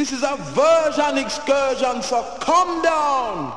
This is a version excursion, so come down.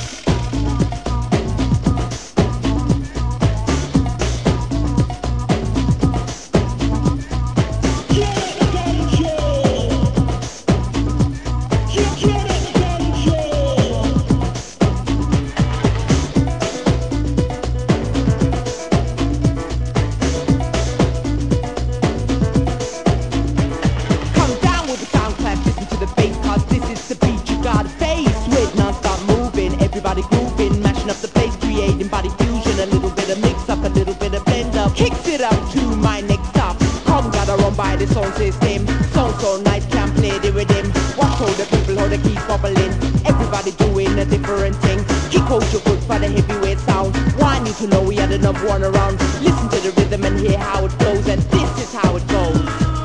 Everybody grooving, mashing up the bass, creating body fusion, a little bit of mix up, a little bit of blend up. Kicks it up to my next stop. Come gather on by the sound system. Sound so nice, can play the rhythm. Watch all the people how they keep bubbling. Everybody doing a different thing. Kick out your foot for the heavyweight sound. Want you to know we are the number one around. Listen to the rhythm and hear how it flows, and this is how it goes.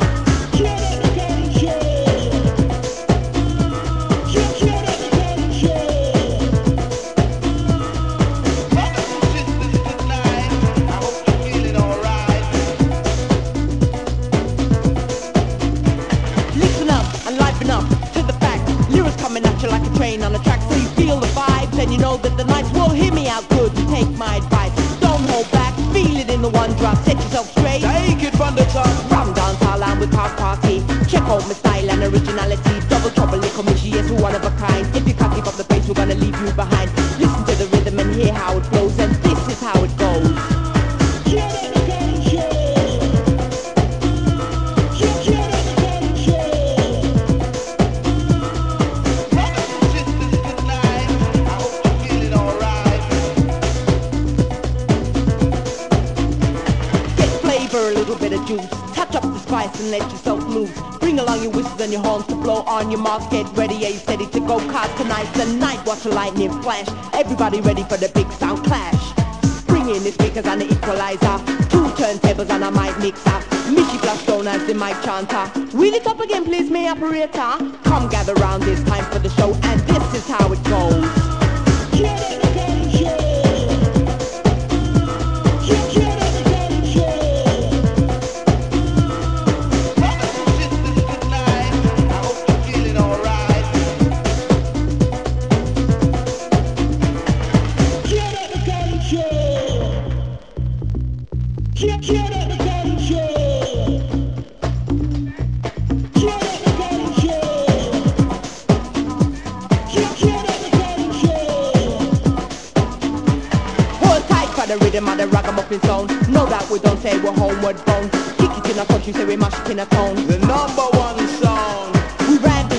Coming at you like a train on a track, so you feel the vibes and you know that the nights will hear me out good. And take my advice, don't hold back, feel it in the one drop, set yourself straight. Take it from the top. Rum dance all and with Park Party. Check out my style and originality. Double trouble, little Michi, yes, one of a kind. If you can't keep up the pace, we're gonna leave you behind. Listen to the rhythm and hear how it flows, and this is how it goes. A little bit of juice, touch up the spice and let yourself loose. Bring along your whistles and your horns to blow on your marks. Get ready, are you steady to go? Cause tonight's the night, watch the lightning flash. Everybody ready for the big sound clash. Bring in the speakers and the equalizer. Two turntables and a mic mixer. Michi Blastone as the mic chanter. Wheel it up again please, me operator. Come gather round, this time for the show, and this is how it goes. The rhythm of the ragamuffin sound. No doubt we don't say we're homeward bound. Kick it in a country, say we mash it in a town. The number one